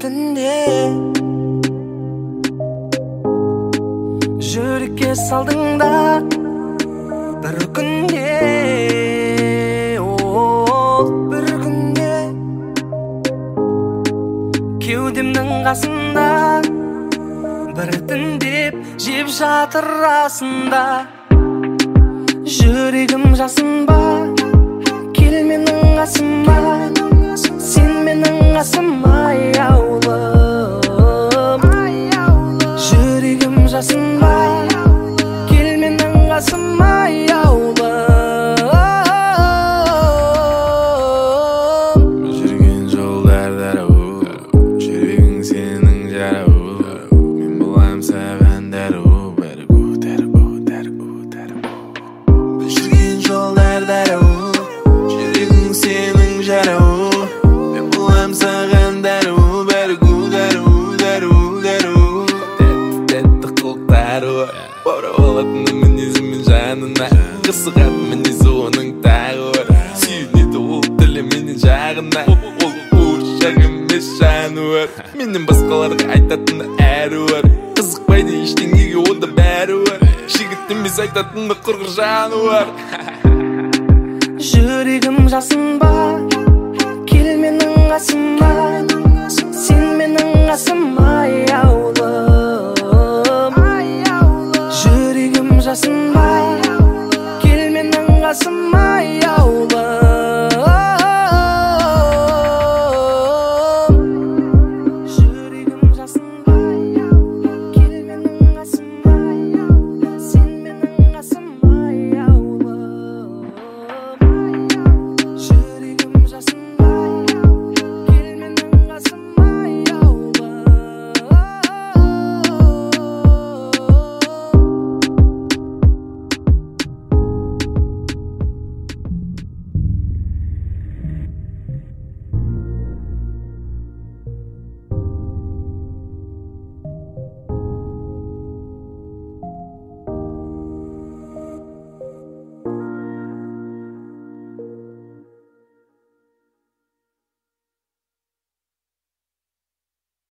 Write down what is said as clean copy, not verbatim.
түнде жүрекке салдың да бір күнде бір күнде кеудемнің қасында бір түндеп жеп жатыр расында жүрегім жасынба кел менің қасыма сен менің қасыма аяулым жүрегім жасынба кел менің қасыма аяулым жүрген жолдар дәру жүрегің сенің жарау мен болам саған дәру жүрген жолдар дәру жүрегің сенің жарау мен болам саған дәру тәтті қылықтары баурап алатын мінезімен жанына қырсығатын мінезі оның тағы сүйінеді ол тілі менен жағына ол қуыршақ емес жануар менен басқаларға айтатыны әрі бар қызықпайды ештеңеге онда бәрі бар жігіт емес айтатыны құрғыр жануар жүрегім жасынба кел менің қасыма